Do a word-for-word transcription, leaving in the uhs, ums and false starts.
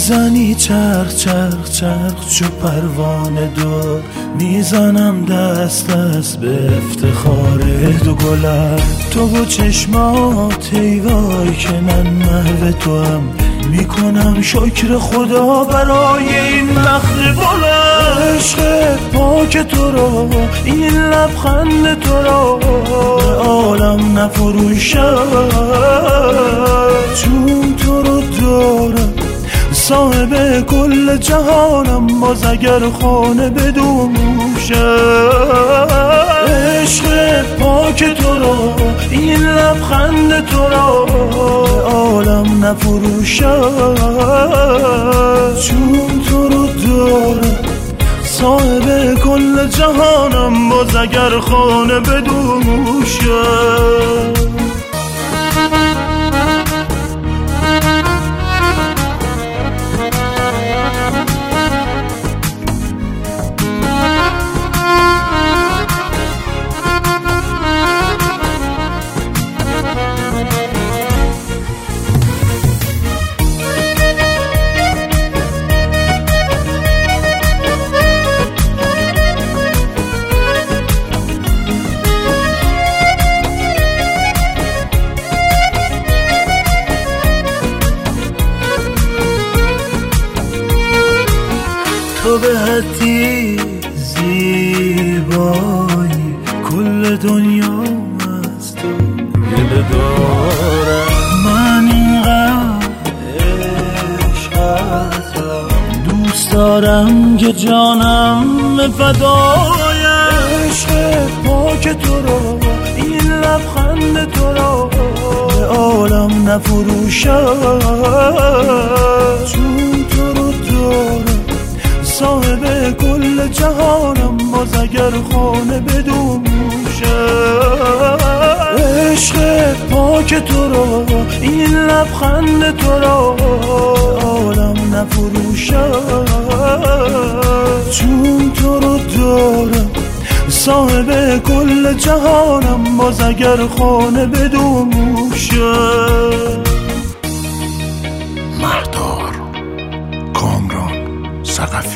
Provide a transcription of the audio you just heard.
میزنی چرخ چرخ چرخ چو پروانه دور، میزنم دست دست به افتخار دو گلر. تو و چشمات ای وای که من محو تو هم، میکنم شکر خدا برای این نخل بلند. عشق پاک تو رو، این لبخند تو رو به عالم نفروشم، چون تو رو دارم صاحب کل جهانم، باز اگر خانه بدوشم. عشق پاک تو رو، این لبخند تو رو به عالم نفروشم، چون تو رو دارم صاحب کل جهانم، باز اگر خانه بدوشم. تو به حدی زیبایی، کل دنیا از تو گله دارم. من اینقدر عشقت را دوست دارم که جانم فدای. عشق پاک تو رو، این لبخند تو رو به عالم نفروشم، چون تو رو دارم صاحب کل جهانم، باز اگر خانه بدوشم. عشق پاک تو رو، این لبخند تو رو عالم نفروشم، چون تو رو دارم صاحب کل جهانم، باز اگر خانه بدوشم. مهدار کامران ثقفی.